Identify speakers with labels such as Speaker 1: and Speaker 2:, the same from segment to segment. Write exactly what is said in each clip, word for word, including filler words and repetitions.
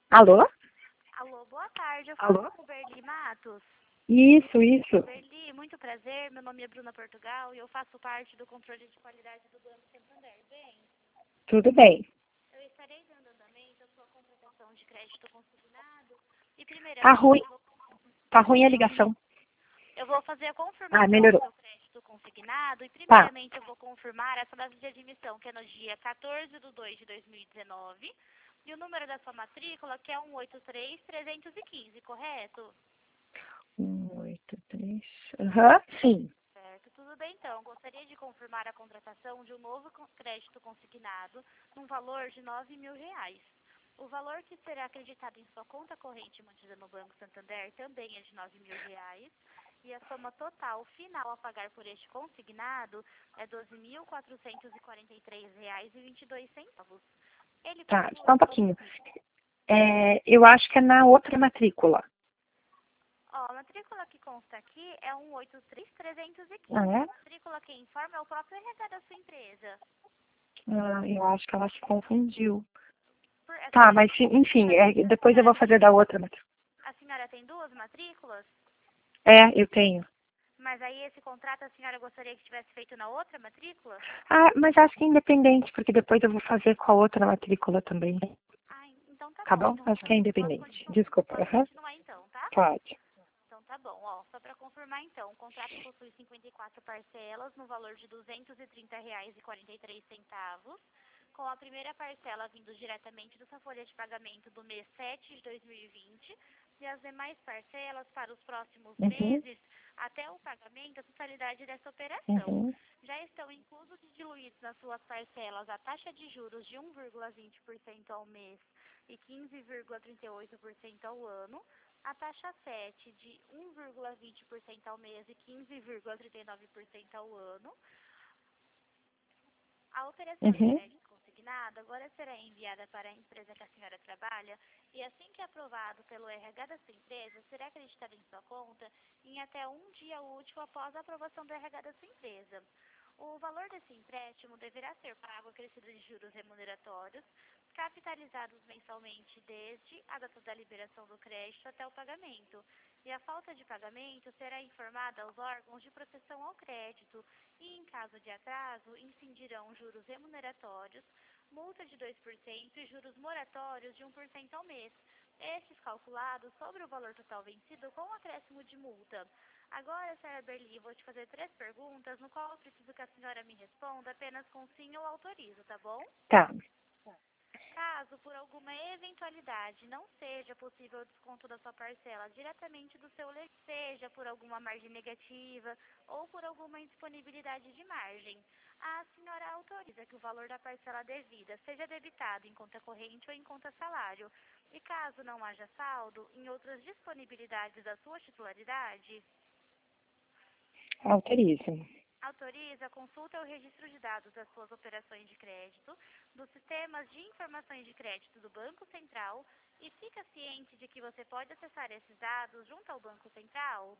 Speaker 1: Alô?
Speaker 2: Alô, boa tarde. Eu falo
Speaker 1: Alô?
Speaker 2: com o Berli Matos.
Speaker 1: Isso, isso.
Speaker 2: Berli, muito prazer. Meu nome é Bruna Portugal e eu faço parte do controle de qualidade do Banco Santander. Bem,
Speaker 1: Tudo bem.
Speaker 2: eu estarei dando andamento à sua contratação de crédito consignado e,
Speaker 1: Tá
Speaker 2: primeiramente,
Speaker 1: ruim.
Speaker 2: eu vou,
Speaker 1: Tá ruim a ligação.
Speaker 2: eu vou fazer a
Speaker 1: Ah,
Speaker 2: confirmação do
Speaker 1: melhorou.
Speaker 2: seu crédito consignado e,
Speaker 1: Tá.
Speaker 2: primeiramente, eu vou confirmar essa data de admissão, que é no dia quatorze de dois de dois mil e dezenove, e o número da sua matrícula, que é um oito três trezentos e quinze, correto?
Speaker 1: Um, oito, três. Aham, sim.
Speaker 2: Certo, tudo bem então. Gostaria de confirmar a contratação de um novo con- crédito consignado num valor de nove mil reais. O valor que será acreditado em sua conta corrente mantida no Banco Santander também é de nove mil reais. E a soma total final a pagar por este consignado é doze mil quatrocentos e quarenta e três reais e vinte e dois centavos. Ele
Speaker 1: Tá,
Speaker 2: possui.
Speaker 1: só um pouquinho. É, eu acho que é na outra matrícula.
Speaker 2: Ó, a matrícula que consta aqui é um oito três trezentos e
Speaker 1: Ah,
Speaker 2: quinze. A
Speaker 1: é?
Speaker 2: matrícula que informa é o próprio R H da sua empresa.
Speaker 1: Ah, eu acho que ela se confundiu.
Speaker 2: Por, a
Speaker 1: Tá,
Speaker 2: senhora
Speaker 1: mas
Speaker 2: tem
Speaker 1: se-
Speaker 2: duas
Speaker 1: enfim, é,
Speaker 2: matrículas? A
Speaker 1: depois eu
Speaker 2: senhora
Speaker 1: vou
Speaker 2: tem,
Speaker 1: fazer da outra matrícula.
Speaker 2: a senhora tem duas matrículas?
Speaker 1: É, eu tenho.
Speaker 2: Mas aí esse contrato a senhora gostaria que tivesse feito na outra matrícula?
Speaker 1: Ah, mas acho que é independente, porque depois eu vou fazer com a outra matrícula também.
Speaker 2: Ah, então tá
Speaker 1: Tá
Speaker 2: bom.
Speaker 1: bom?
Speaker 2: Então
Speaker 1: Acho que é
Speaker 2: posso,
Speaker 1: independente.
Speaker 2: continu,
Speaker 1: Desculpa.
Speaker 2: posso
Speaker 1: Aham.
Speaker 2: continuar então, tá?
Speaker 1: Pode.
Speaker 2: Então tá bom. Ó, só para confirmar então, o contrato possui cinquenta e quatro parcelas no valor de duzentos e trinta reais e quarenta e três centavos, com a primeira parcela vindo diretamente da sua folha de pagamento do mês sete de dois mil e vinte e as demais parcelas para os próximos
Speaker 1: Uhum.
Speaker 2: meses até o pagamento, a totalidade dessa operação.
Speaker 1: Uhum.
Speaker 2: Já estão inclusos e diluídos nas suas parcelas a taxa de juros de um vírgula vinte por cento ao mês e quinze vírgula trinta e oito por cento ao ano, a taxa sete de um vírgula vinte por cento ao mês e quinze vírgula trinta e nove por cento ao ano. A operação de
Speaker 1: Uhum.
Speaker 2: crédito consignado agora será enviada para a empresa que a senhora trabalha e, assim que aprovado pelo R H da sua empresa, será acreditado em sua conta em até um dia útil após a aprovação do R H da sua empresa. O valor desse empréstimo deverá ser pago acrescido de juros remuneratórios, capitalizados mensalmente desde a data da liberação do crédito até o pagamento. E a falta de pagamento será informada aos órgãos de proteção ao crédito e, em caso de atraso, incidirão juros remuneratórios, multa de dois por cento e juros moratórios de um por cento ao mês, estes calculados sobre o valor total vencido com acréscimo de multa. Agora, senhora Berli, vou te fazer três perguntas, no qual eu preciso que a senhora me responda apenas com sim ou autorizo, tá bom?
Speaker 1: Tá.
Speaker 2: Caso, por alguma eventualidade, não seja possível o desconto da sua parcela diretamente do seu leite, seja por alguma margem negativa ou por alguma indisponibilidade de margem, a senhora autoriza que o valor da parcela devida seja debitado em conta corrente ou em conta salário. E caso não haja saldo, em outras disponibilidades da sua titularidade,
Speaker 1: Autorizo.
Speaker 2: autoriza, consulta o registro de dados das suas operações de crédito, dos sistemas de informações de crédito do Banco Central e fica ciente de que você pode acessar esses dados junto ao Banco Central?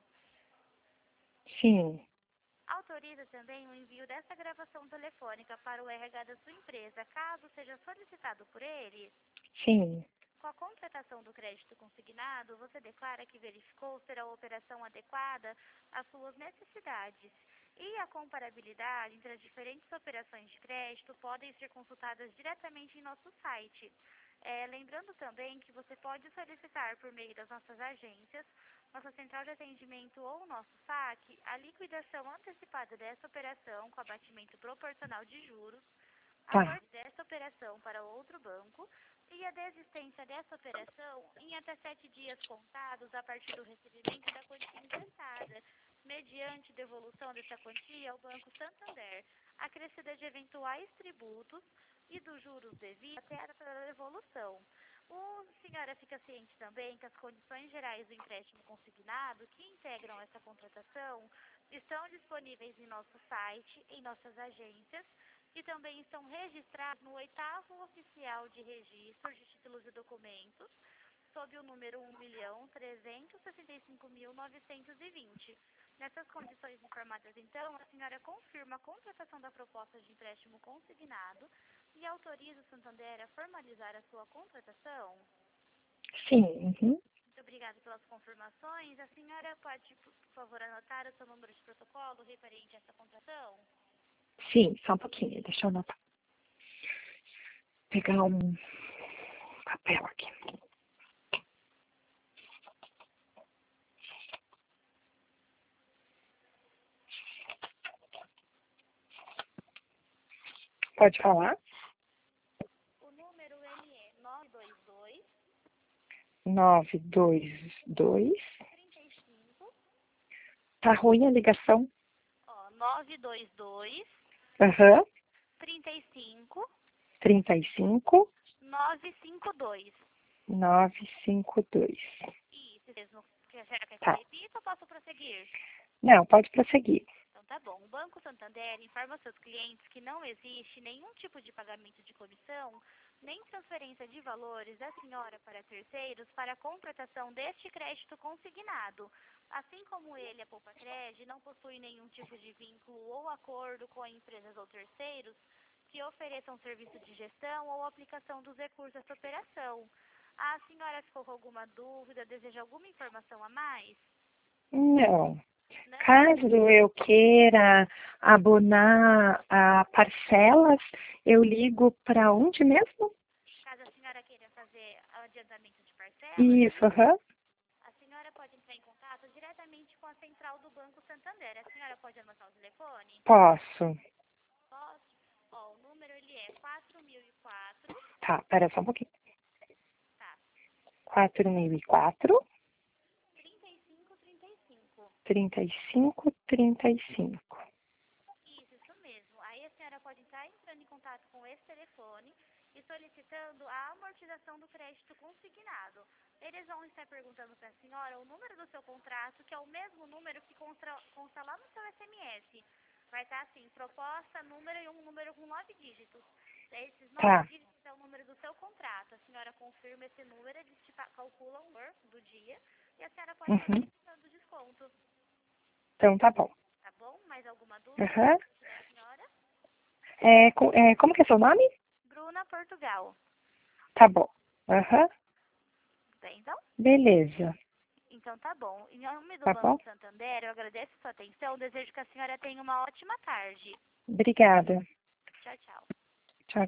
Speaker 1: Sim.
Speaker 2: Autoriza também o envio dessa gravação telefônica para o R H da sua empresa, caso seja solicitado por ele?
Speaker 1: Sim.
Speaker 2: Com a completação do crédito consignado, você declara que verificou ser a operação adequada às suas necessidades. E a comparabilidade entre as diferentes operações de crédito podem ser consultadas diretamente em nosso site. É, lembrando também que você pode solicitar por meio das nossas agências, nossa central de atendimento ou nosso saque, a liquidação antecipada dessa operação com abatimento proporcional de juros, a
Speaker 1: Tá.
Speaker 2: força dessa operação para outro banco e a desistência dessa operação em até sete dias contados a partir do recebimento da quantia ingressada, mediante devolução dessa quantia ao Banco Santander, acrescida de eventuais tributos e dos juros devidos até a data da devolução. O senhora fica ciente também que as condições gerais do empréstimo consignado que integram essa contratação estão disponíveis em nosso site, em nossas agências, e também estão registrados no oitavo oficial de registro de títulos e documentos, sob o número um milhão trezentos e sessenta e cinco mil novecentos e vinte. Nessas condições informadas, então, a senhora confirma a contratação da proposta de empréstimo consignado e autoriza o Santander a formalizar a sua contratação?
Speaker 1: Sim, uhum.
Speaker 2: Muito obrigada pelas confirmações. A senhora pode, por favor, anotar o seu número de protocolo referente a essa contratação?
Speaker 1: Sim, só um pouquinho, deixa eu anotar. Pegar um papel aqui. Pode falar?
Speaker 2: O número ele é nove dois dois,
Speaker 1: nove dois dois.
Speaker 2: trinta e cinco,
Speaker 1: Tá ruim a ligação?
Speaker 2: ó, nove dois dois,
Speaker 1: Aham.
Speaker 2: trinta e cinco,
Speaker 1: trinta e cinco,
Speaker 2: nove cinco dois.
Speaker 1: nove cinco dois.
Speaker 2: Isso mesmo. Que a senhora quer que eu
Speaker 1: Tá.
Speaker 2: repita ou posso prosseguir?
Speaker 1: Não, pode prosseguir.
Speaker 2: Então tá bom. O Banco Santander informa aos seus clientes que não existe nenhum tipo de pagamento de comissão, nem transferência de valores da senhora para terceiros para a contratação deste crédito consignado. Assim como ele, a Poupa Cred, não possui nenhum tipo de vínculo ou acordo com empresas ou terceiros que ofereçam serviço de gestão ou aplicação dos recursos dessa operação. A senhora ficou com alguma dúvida, deseja alguma informação a mais?
Speaker 1: Não.
Speaker 2: Não?
Speaker 1: Caso eu queira abonar a parcelas, eu ligo para onde mesmo?
Speaker 2: Caso a senhora queira fazer o adiantamento de parcelas,
Speaker 1: Isso, aham.
Speaker 2: a senhora pode entrar em contato diretamente com a central do Banco Santander. A senhora pode anotar o telefone?
Speaker 1: Posso.
Speaker 2: Posso? Ó, o número ele é quatro mil e quatro,
Speaker 1: Tá, pera só um pouquinho.
Speaker 2: tá?
Speaker 1: quatro mil e quatro,
Speaker 2: trinta e cinco trinta e cinco.
Speaker 1: trinta e cinco, trinta e cinco.
Speaker 2: Isso, isso mesmo. Aí a senhora pode estar entrando em contato com esse telefone e solicitando a amortização do crédito consignado. Eles vão estar perguntando para a senhora o número do seu contrato, que é o mesmo número que consta, consta lá no seu S M S. Vai estar assim, proposta, número e um número com nove dígitos. Esses nove
Speaker 1: Tá.
Speaker 2: dígitos é o número do seu contrato. A senhora confirma esse número, eles te pa- calculam o valor do dia e a senhora pode estar
Speaker 1: Uhum.
Speaker 2: solicitando o desconto.
Speaker 1: Então tá bom.
Speaker 2: Tá bom? Mais alguma dúvida
Speaker 1: Aham.
Speaker 2: da senhora?
Speaker 1: É, co- é, como que é seu nome?
Speaker 2: Bruna Portugal.
Speaker 1: Tá bom. Aham.
Speaker 2: Bem, então?
Speaker 1: Beleza.
Speaker 2: Então tá bom. Em nome do
Speaker 1: Tá bom?
Speaker 2: Banco Santander, eu agradeço a sua atenção. Desejo que a senhora tenha uma ótima tarde.
Speaker 1: Obrigada.
Speaker 2: Tchau, tchau.